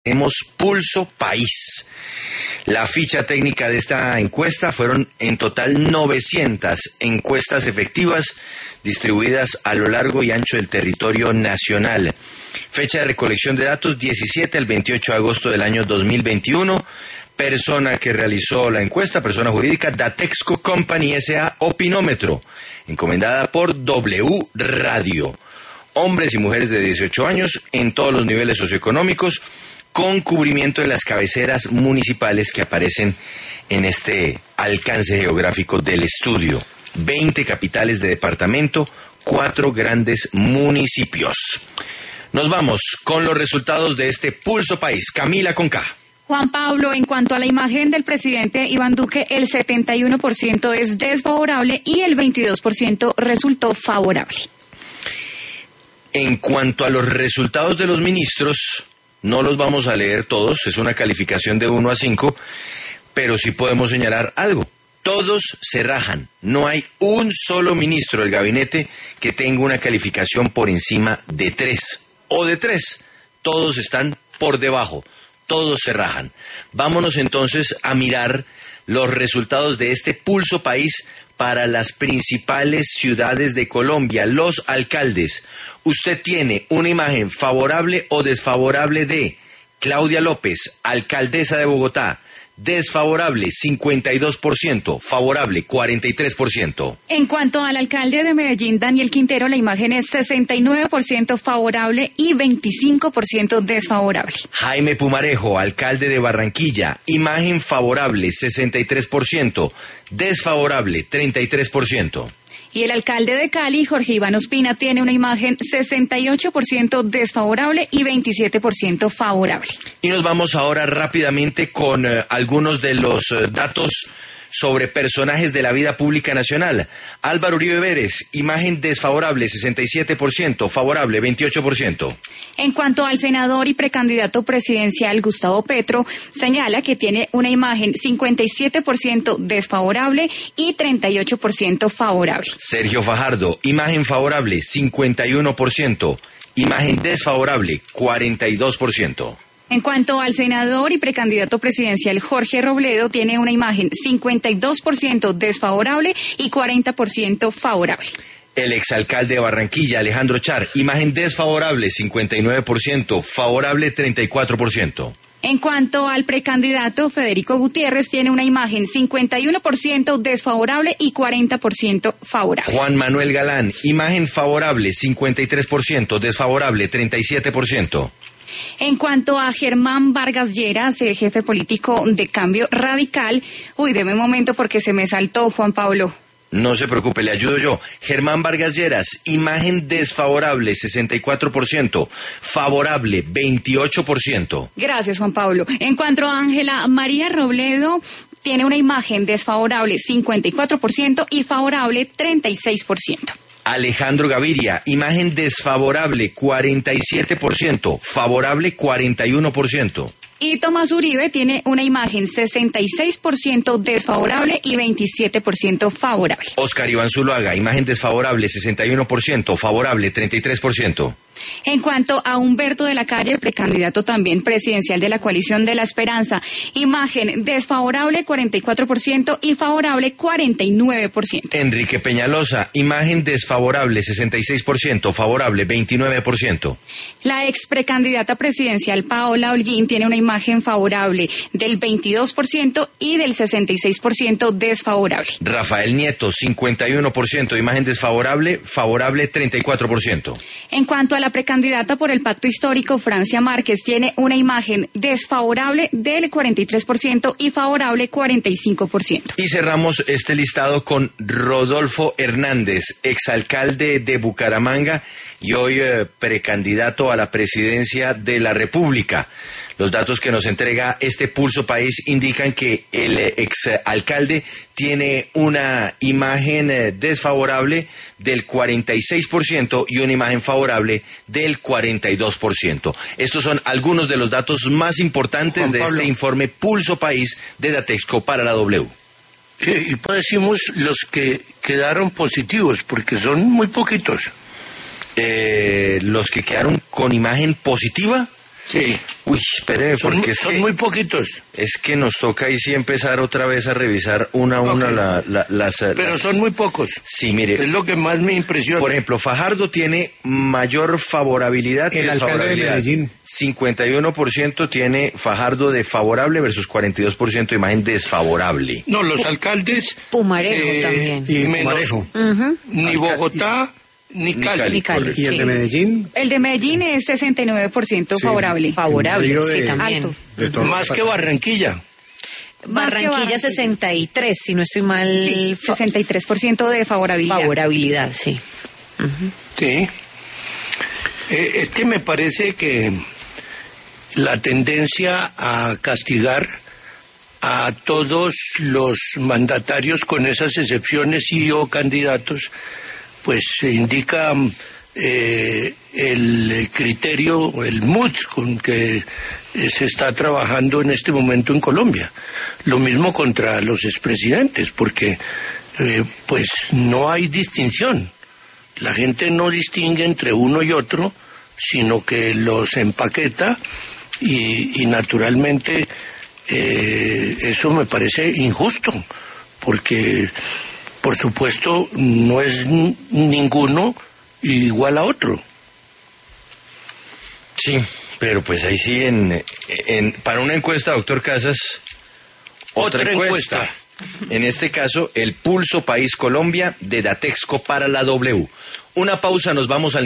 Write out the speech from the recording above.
Tenemos Pulso País. La ficha técnica de esta encuesta fueron en total 900 encuestas efectivas distribuidas a lo largo y ancho del territorio nacional. Fecha de recolección de datos 17 al 28 de agosto del año 2021. Persona que realizó la encuesta, persona jurídica, Datexco Company S.A. Opinómetro, encomendada por W Radio. Hombres y mujeres de 18 años en todos los niveles socioeconómicos, con cubrimiento de las cabeceras municipales que aparecen en este alcance geográfico del estudio. 20 capitales de departamento, 4 grandes municipios. Nos vamos con los resultados de este Pulso País. Camila con K. Juan Pablo, en cuanto a la imagen del presidente Iván Duque, el 71% es desfavorable y el 22% resultó favorable. En cuanto a los resultados de los ministros, no los vamos a leer todos, es una calificación de 1 a 5, pero sí podemos señalar algo. Todos se rajan, no hay un solo ministro del gabinete que tenga una calificación por encima de 3 o de 3. Todos están por debajo, todos se rajan. Vámonos entonces a mirar los resultados de este Pulso País para las principales ciudades de Colombia, los alcaldes. Usted tiene una imagen favorable o desfavorable de Claudia López, alcaldesa de Bogotá. Desfavorable 52%, favorable 43%. En cuanto al alcalde de Medellín, Daniel Quintero, la imagen es 69% favorable y 25% desfavorable. Jaime Pumarejo, alcalde de Barranquilla, imagen favorable 63%, desfavorable 33%. Y el alcalde de Cali, Jorge Iván Ospina, tiene una imagen 68% desfavorable y 27% favorable. Y nos vamos ahora rápidamente con algunos de los datos sobre personajes de la vida pública nacional. Álvaro Uribe Vélez, imagen desfavorable 67%, favorable 28%. En cuanto al senador y precandidato presidencial Gustavo Petro, señala que tiene una imagen 57% desfavorable y 38% favorable. Sergio Fajardo, imagen favorable 51%, imagen desfavorable 42%. En cuanto al senador y precandidato presidencial Jorge Robledo, tiene una imagen 52% desfavorable y 40% favorable. El exalcalde de Barranquilla, Alejandro Char, imagen desfavorable 59%, favorable 34%. En cuanto al precandidato Federico Gutiérrez, tiene una imagen 51% desfavorable y 40% favorable. Juan Manuel Galán, imagen favorable 53%, desfavorable 37%. En cuanto a Germán Vargas Lleras, el jefe político de Cambio Radical, deme un momento porque se me saltó, Juan Pablo. No se preocupe, le ayudo yo. Germán Vargas Lleras, imagen desfavorable 64%, favorable 28%. Gracias, Juan Pablo. En cuanto a Ángela María Robledo, tiene una imagen desfavorable 54% y favorable 36%. Alejandro Gaviria, imagen desfavorable 47%, favorable 41%. Y Tomás Uribe tiene una imagen 66% desfavorable y 27% favorable. Oscar Iván Zuluaga, imagen desfavorable 61%, favorable 33%. En cuanto a Humberto de la Calle, precandidato también presidencial de la Coalición de la Esperanza, imagen desfavorable 44% y favorable 49%. Enrique Peñalosa, imagen desfavorable 66%, favorable 29%. La ex precandidata presidencial Paola Holguín tiene una imagen favorable del 22% y del 66% desfavorable. Rafael Nieto, 51%, imagen desfavorable, favorable 34%. En cuanto a la precandidata por el Pacto Histórico, Francia Márquez, tiene una imagen desfavorable del 43% y favorable 45%. Y cerramos este listado con Rodolfo Hernández, exalcalde de Bucaramanga y hoy precandidato a la presidencia de la República. Los datos que nos entrega este Pulso País indican que el exalcalde tiene una imagen desfavorable del 46% y una imagen favorable del 42%. Estos son algunos de los datos más importantes de este informe Pulso País de Datexco para la W. Y pues decimos los que quedaron positivos, porque son muy poquitos. Los que quedaron con imagen positiva. Sí. Uy, espere, porque son muy poquitos. es que nos toca ahí sí empezar otra vez a revisar una a una las... Pero son muy pocos. Sí, mire. Es lo que más me impresiona. Por ejemplo, Fajardo tiene mayor favorabilidad que El alcalde de Medellín. 51% tiene Fajardo de favorable versus 42% de imagen desfavorable. No, los alcaldes... Pumarejo también. Y menos, Pumarejo. ni Bogotá, ni Cali. Ni Cali, ¿Y el sí. de Medellín? El de Medellín es 69% Sí. favorable. Favorable, Río sí, de- también. Alto. De todos Más los que Barranquilla. Barranquilla 63, si no estoy mal. 63% de favorabilidad. Favorabilidad, sí. Ujú. Sí. Es que me parece que la tendencia a castigar a todos los mandatarios, con esas excepciones y o candidatos, pues indica el criterio, el mood con que se está trabajando en este momento en Colombia. Lo mismo contra los expresidentes, porque pues no hay distinción. La gente no distingue entre uno y otro, sino que los empaqueta y naturalmente eso me parece injusto, porque por supuesto no es ninguno igual a otro. Sí, pero pues ahí sí, para una encuesta, doctor Casas, otra encuesta. En este caso, el Pulso País Colombia de Datexco para la W. Una pausa, nos vamos al